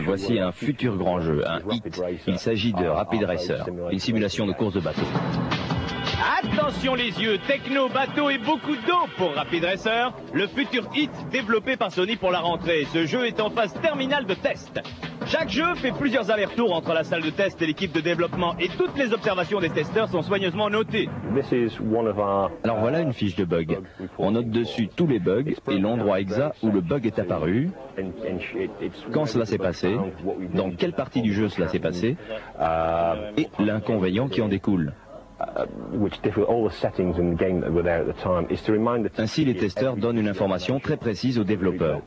voici un futur grand jeu, un hit. Il s'agit de Rapid Racer, une simulation de course de bateau. Attention les yeux, techno, bateau et beaucoup d'eau pour Rapid Racer, le futur hit développé par Sony pour la rentrée. Ce jeu est en phase terminale de test. Chaque jeu fait plusieurs allers-retours entre la salle de test et l'équipe de développement et toutes les observations des testeurs sont soigneusement notées. Alors voilà une fiche de bug. On note dessus tous les bugs et l'endroit exact où le bug est apparu, quand cela s'est passé, dans quelle partie du jeu cela s'est passé et l'inconvénient qui en découle. Ainsi, les testeurs donnent une information très précise aux développeurs.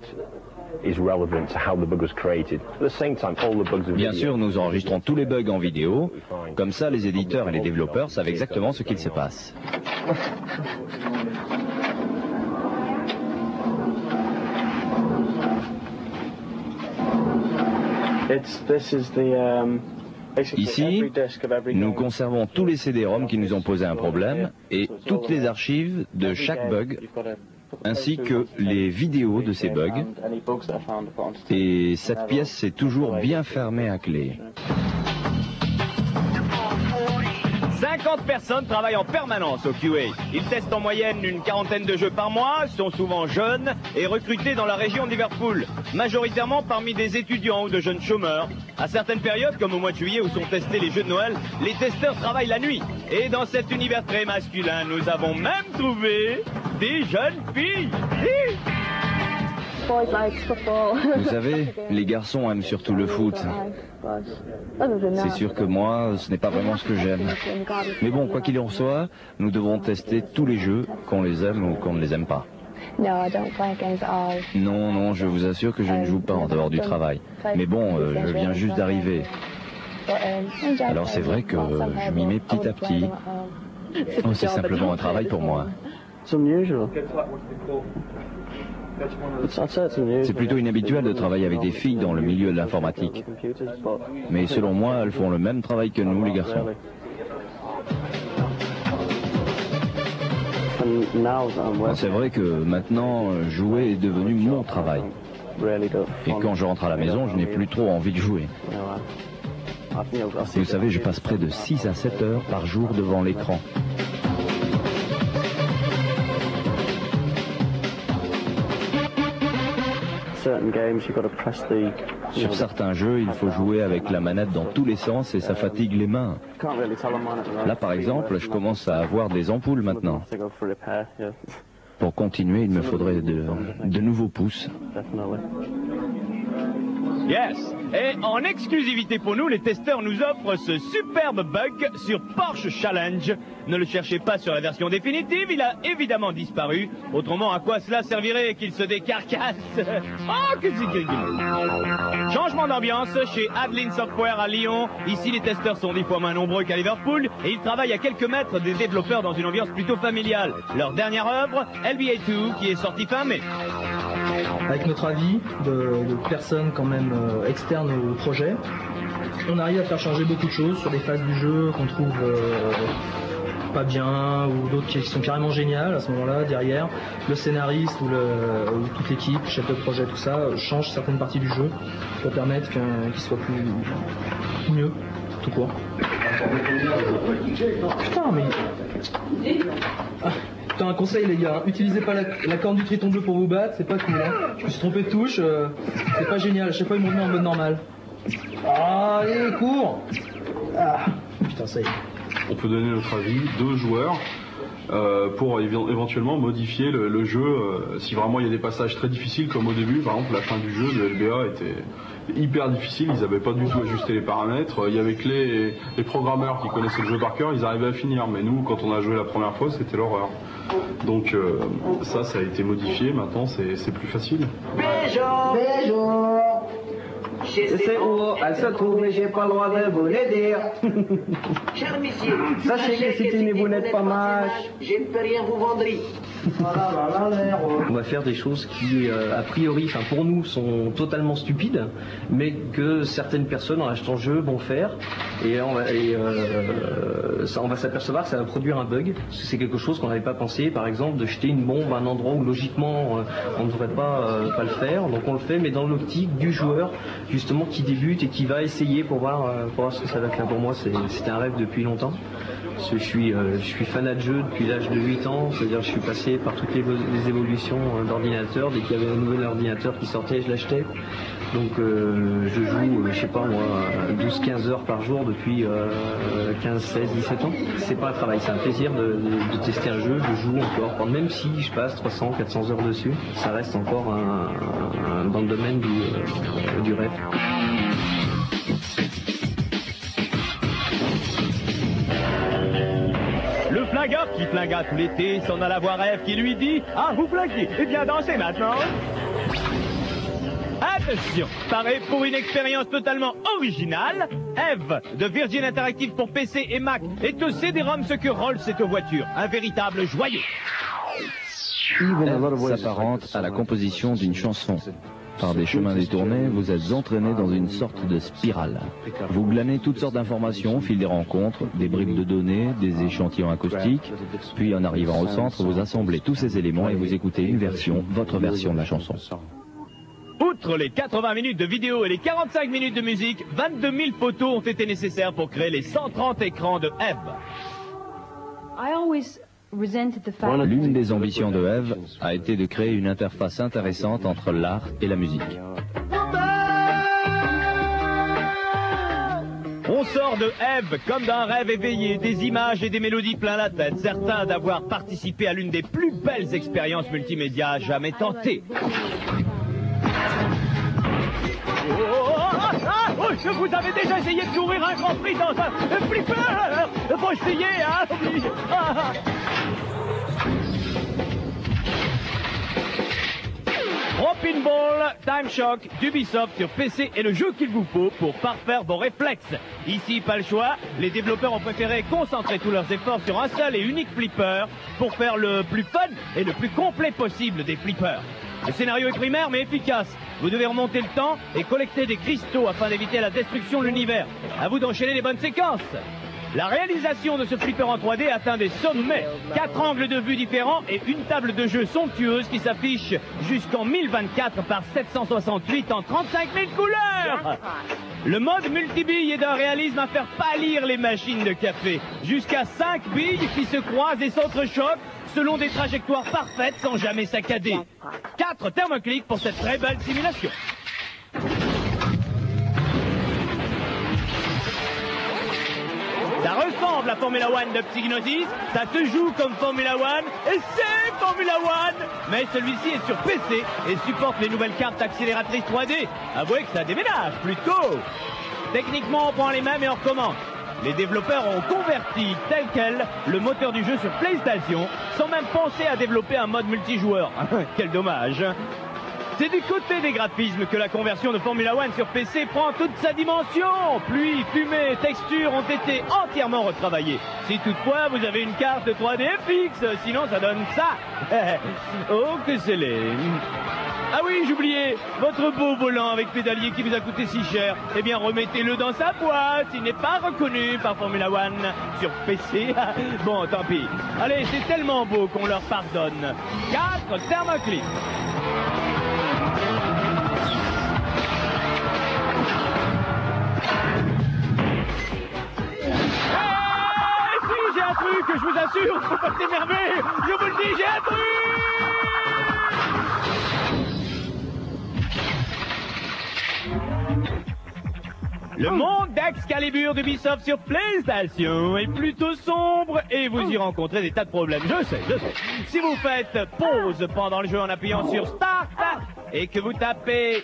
Bien sûr, nous enregistrons tous les bugs en vidéo. Comme ça, les éditeurs et les développeurs savent exactement ce qu'il se passe. Ici, nous conservons tous les CD-ROM qui nous ont posé un problème et toutes les archives de chaque bug, ainsi que les vidéos de ces bugs. Et cette pièce est toujours bien fermée à clé. 50 personnes travaillent en permanence au QA. Ils testent en moyenne une quarantaine de jeux par mois, sont souvent jeunes et recrutés dans la région de Liverpool, majoritairement parmi des étudiants ou de jeunes chômeurs. À certaines périodes, comme au mois de juillet où sont testés les jeux de Noël, les testeurs travaillent la nuit. Et dans cet univers très masculin, nous avons même trouvé des jeunes filles. Vous savez, les garçons aiment surtout le foot. C'est sûr que moi, ce n'est pas vraiment ce que j'aime. Mais bon, quoi qu'il en soit, nous devons tester tous les jeux, qu'on les aime ou qu'on ne les aime pas. Non, non, je vous assure que je ne joue pas en dehors du travail. Mais bon, je viens juste d'arriver. Alors c'est vrai que je m'y mets petit à petit. Oh, c'est simplement un travail pour moi. C'est plutôt inhabituel de travailler avec des filles dans le milieu de l'informatique. Mais selon moi, elles font le même travail que nous, les garçons. C'est vrai que maintenant, jouer est devenu mon travail. Et quand je rentre à la maison, je n'ai plus trop envie de jouer. Vous savez, je passe près de 6 à 7 heures par jour devant l'écran. Sur certains jeux, il faut jouer avec la manette dans tous les sens et ça fatigue les mains. Là, par exemple, je commence à avoir des ampoules maintenant. Pour continuer, il me faudrait de nouveaux pouces. Yes. Et en exclusivité pour nous, les testeurs nous offrent ce superbe bug sur Porsche Challenge. Ne le cherchez pas sur la version définitive, il a évidemment disparu. Autrement, à quoi cela servirait qu'il se décarcasse? Oh, que c'est... Changement d'ambiance chez Adeline Software à Lyon. Ici, les testeurs sont 10 fois moins nombreux qu'à Liverpool et ils travaillent à quelques mètres des développeurs dans une ambiance plutôt familiale. Leur dernière œuvre, LBA 2, qui est sortie fin mai. Avec notre avis de personnes quand même externes au projet, on arrive à faire changer beaucoup de choses sur des phases du jeu qu'on trouve pas bien ou d'autres qui sont carrément géniales. À ce moment-là, derrière, le scénariste ou toute l'équipe, chef de projet, tout ça, change certaines parties du jeu pour permettre qu'il soit mieux, tout court. Putain, mais... Ah. Putain, un conseil les gars, utilisez pas la corne du Triton bleu pour vous battre, c'est pas cool hein. Je me suis trompé de touche, c'est pas génial, à chaque fois ils m'ont mis en mode normal. Ah, allez, cours. Ah, putain, ça y est. On peut donner notre avis, 2 joueurs, pour éventuellement modifier le jeu, si vraiment il y a des passages très difficiles comme au début, par exemple la fin du jeu de LBA était hyper difficile, ils n'avaient pas du tout ajusté les paramètres, il y avait que les programmeurs qui connaissaient le jeu par cœur, ils arrivaient à finir, mais nous quand on a joué la première fois c'était l'horreur. Donc ça a été modifié, maintenant c'est plus facile. Bonjour. Je sais où elle se trouve, mais j'ai pas le droit de vous le dire. Cher monsieur, sachez que c'est une boulette pas mâche. Je ne peux rien vous vendre. On va faire des choses qui, a priori, enfin pour nous, sont totalement stupides, mais que certaines personnes en achetant le jeu vont faire. Et on va s'apercevoir que ça va produire un bug, parce que c'est quelque chose qu'on n'avait pas pensé, par exemple de jeter une bombe à un endroit où logiquement on ne devrait pas le faire, donc on le fait, mais dans l'optique du joueur justement qui débute et qui va essayer pour voir ce que ça va faire. Pour moi c'était un rêve depuis longtemps. Je suis fanat de jeu depuis l'âge de 8 ans, c'est-à-dire je suis passé par toutes les évolutions d'ordinateur. Dès qu'il y avait un nouvel ordinateur qui sortait, je l'achetais. Donc je joue, je sais pas moi, 12-15 heures par jour depuis 15, 16, 17 ans. C'est pas un travail, c'est un plaisir de tester un jeu, je joue encore. Même si je passe 300, 400 heures dessus, ça reste encore dans le domaine du rêve. Le flingueur qui flinga tout l'été s'en alla voir Eve qui lui dit « Ah, vous flinguez, eh bien dansez maintenant !» Attention, pareil pour une expérience totalement originale, Eve de Virgin Interactive pour PC et Mac est au CD-ROM ce que Rolls est aux voitures, un véritable joyau. Eve s'apparente à la composition d'une chanson. Par des chemins détournés, vous êtes entraîné dans une sorte de spirale. Vous glanez toutes sortes d'informations au fil des rencontres, des bribes de données, des échantillons acoustiques, puis en arrivant au centre, vous assemblez tous ces éléments et vous écoutez une version, votre version de la chanson. Outre les 80 minutes de vidéo et les 45 minutes de musique, 22 000 photos ont été nécessaires pour créer les 130 écrans de Eve. L'une des ambitions de Eve a été de créer une interface intéressante entre l'art et la musique. On sort de Eve comme d'un rêve éveillé, des images et des mélodies plein la tête, certains d'avoir participé à l'une des plus belles expériences multimédia jamais tentées. Oh, vous avez déjà essayé de courir un Grand Prix dans un flipper? Faut essayer, hein? Drop-in Ball, Time Shock, d'Ubisoft sur PC est le jeu qu'il vous faut pour parfaire vos réflexes. Ici, pas le choix, les développeurs ont préféré concentrer tous leurs efforts sur un seul et unique flipper pour faire le plus fun et le plus complet possible des flippers. Le scénario est primaire mais efficace. Vous devez remonter le temps et collecter des cristaux afin d'éviter la destruction de l'univers. À vous d'enchaîner les bonnes séquences. La réalisation de ce flipper en 3D atteint des sommets. 4 angles de vue différents et une table de jeu somptueuse qui s'affiche jusqu'en 1024 par 768 en 35 000 couleurs. Le mode multibille est d'un réalisme à faire pâlir les machines de café. Jusqu'à 5 billes qui se croisent et s'entrechoquent selon des trajectoires parfaites sans jamais saccader. 4 thermoclics pour cette très belle simulation. Ça ressemble à Formula One de Psygnosis, ça se joue comme Formula One, et c'est Formula One. Mais celui-ci est sur PC et supporte les nouvelles cartes accélératrices 3D. Avouez que ça déménage plutôt. Techniquement, on prend les mêmes et on recommence. Les développeurs ont converti tel quel le moteur du jeu sur PlayStation, sans même penser à développer un mode multijoueur. Quel dommage. C'est du côté des graphismes que la conversion de Formula One sur PC prend toute sa dimension. Pluie, fumée, textures ont été entièrement retravaillées. Si toutefois vous avez une carte 3D fixe, sinon ça donne ça. Oh que c'est laid. Ah oui, j'oubliais, votre beau volant avec pédalier qui vous a coûté si cher, eh bien remettez-le dans sa boîte, il n'est pas reconnu par Formula One sur PC. Bon, tant pis. Allez, c'est tellement beau qu'on leur pardonne. 4 thermoclips. J'ai un truc, je vous assure, faut pas s'énerver, je vous le dis, j'ai un truc. Le monde d'Excalibur d'Ubisoft sur PlayStation est plutôt sombre et vous y rencontrez des tas de problèmes. Je sais. Si vous faites pause pendant le jeu en appuyant sur Start et que vous tapez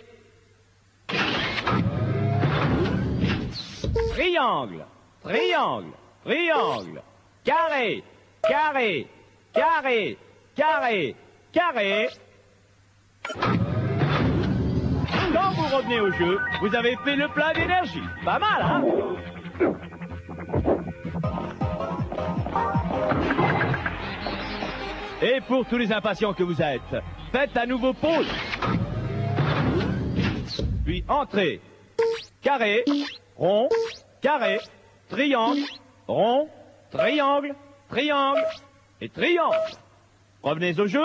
triangle, triangle, triangle, carré, carré, carré, carré, carré. Quand vous revenez au jeu, vous avez fait le plein d'énergie. Pas mal, hein? Et pour tous les impatients que vous êtes, faites à nouveau pause. Puis entrez. Carré, rond, carré, triangle, rond, triangle, triangle et triangle. Revenez au jeu.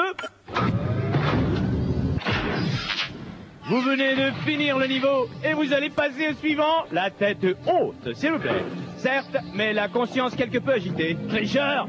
Vous venez de finir le niveau et vous allez passer au suivant, la tête haute, s'il vous plaît. Certes, mais la conscience quelque peu agitée. Tricheur!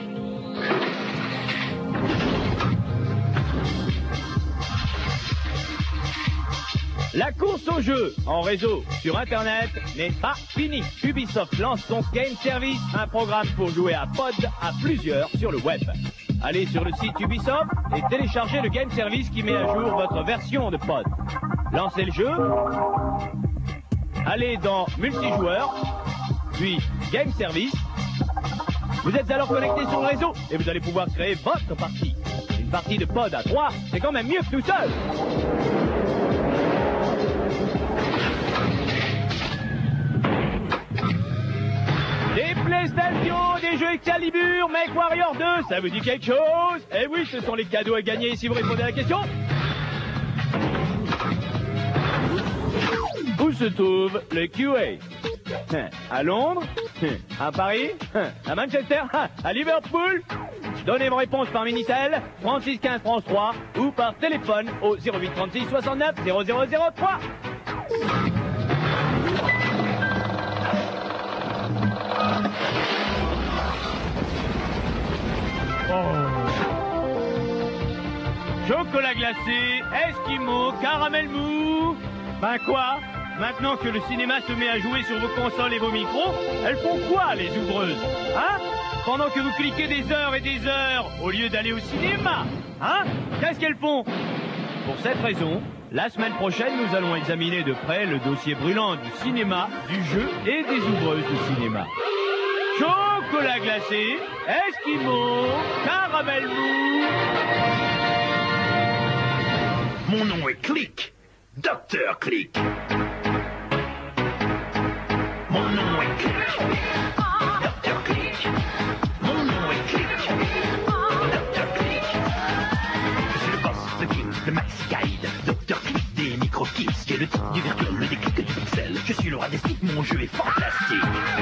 La course au jeu en réseau sur Internet n'est pas finie. Ubisoft lance son Game Service, un programme pour jouer à pod à plusieurs sur le web. Allez sur le site Ubisoft et téléchargez le Game Service qui met à jour votre version de pod. Lancez le jeu, allez dans Multijoueur, puis Game Service. Vous êtes alors connecté sur le réseau et vous allez pouvoir créer votre partie. Une partie de pod à 3, c'est quand même mieux que tout seul. Des PlayStation, des jeux Excalibur, MechWarrior 2, ça vous dit quelque chose? Eh oui, ce sont les cadeaux à gagner si vous répondez à la question. Où se trouve le QA? À Londres? À Paris? À Manchester? À Liverpool? Donnez vos réponses par Minitel, 36 15 France 3 ou par téléphone au 08 36 69 0003. Chocolat glacé, Esquimau, caramel mou. Ben quoi? Maintenant que le cinéma se met à jouer sur vos consoles et vos micros, elles font quoi les ouvreuses? Hein? Pendant que vous cliquez des heures et des heures au lieu d'aller au cinéma? Hein? Qu'est-ce qu'elles font? Pour cette raison, la semaine prochaine, nous allons examiner de près le dossier brûlant du cinéma, du jeu et des ouvreuses de cinéma. Chocolat glacé, Esquimau, caramel mou. Mon nom est Click, Dr. Click. Mon nom est Click, Dr. Click. Mon nom est Click, Dr. Click. Je suis le boss, le king, le maxi guide, Dr. Click des micro-kits. J'ai le type du virtuel, le déclic du pixel. Je suis le roi des sticks, mon jeu est fantastique.